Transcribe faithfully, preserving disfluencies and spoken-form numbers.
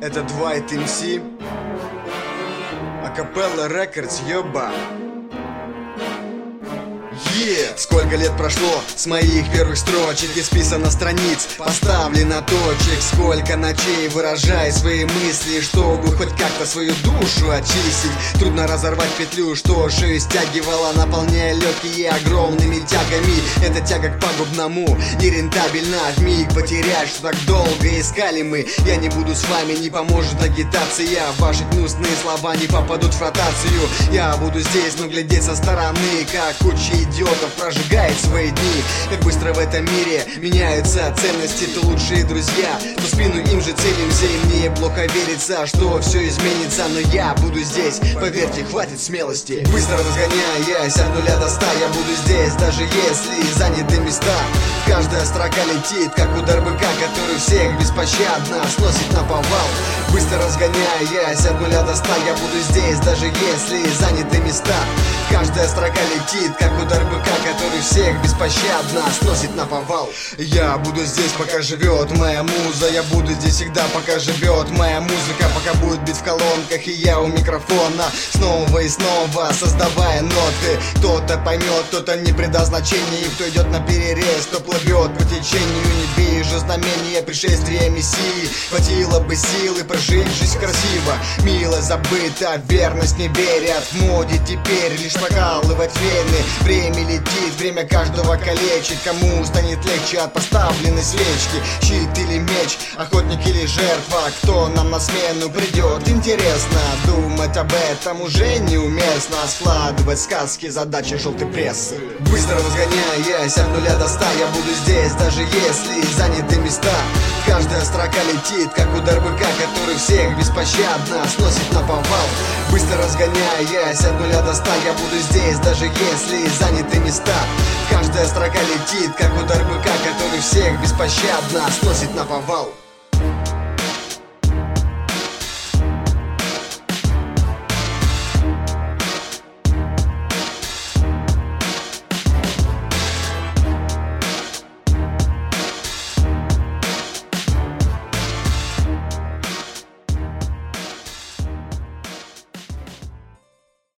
Это Dwight эм си, Acapella Records, ёба. Yeah. Сколько лет прошло с моих первых строчек, исписано страниц, поставлено точек. Сколько ночей выражай свои мысли, чтобы хоть как-то свою душу очистить. Трудно разорвать петлю, что шею стягивала, наполняя легкие огромными тягами. Эта тяга к пагубному нерентабельна, вмиг потерять, что так долго искали мы. Я не буду с вами, не поможет агитация, ваши гнусные слова не попадут в ротацию. Я буду здесь, но глядеть со стороны, как куча идиотов прожигает свои дни. Как быстро в этом мире меняются ценности, то лучшие друзья, то спину им же целимся. И мне плохо верится, что все изменится, но я буду здесь, поверьте, хватит смелости. Быстро разгоняясь от нуля до ста, я буду здесь, даже если заняты места. Каждая строка летит, как удар быка, который всех беспощадно сносит на повал. Быстро разгоняясь от нуля до ста, я буду здесь, даже если заняты места. Каждая строка летит, как удар быка, который всех беспощадно сносит на повал. Я буду здесь, пока живет моя муза. Я буду здесь всегда, пока живет моя музыка. Пока будет бить в колонках, и я у микрофона, снова и снова создавая ноты. Кто-то поймет, кто-то не придаст значения, и кто идет на перерез, кто плывет по течению. Не вижу знамения пришествия Мессии. Хватило бы силы прожить жизнь красиво. Милость забыта, верность не верят. В моде теперь лишь прокалывать вены. Время летит, время каждого калечит. Кому станет легче от поставленной свечки? Щит или меч, охотник или жертва? Кто нам на смену придет? Интересно, думать об этом уже неуместно. Складывать сказки, задачи желтой прессы. Быстро разгоняясь от нуля до ста, я буду здесь, даже если заняты места. Каждая строка летит, как удар быка, который всех беспощадно сносит на повал. Быстро разгоняясь от нуля до ста, я буду здесь, даже если заняты места. Каждая строка летит, как удар быка, который всех беспощадно сносит на повал.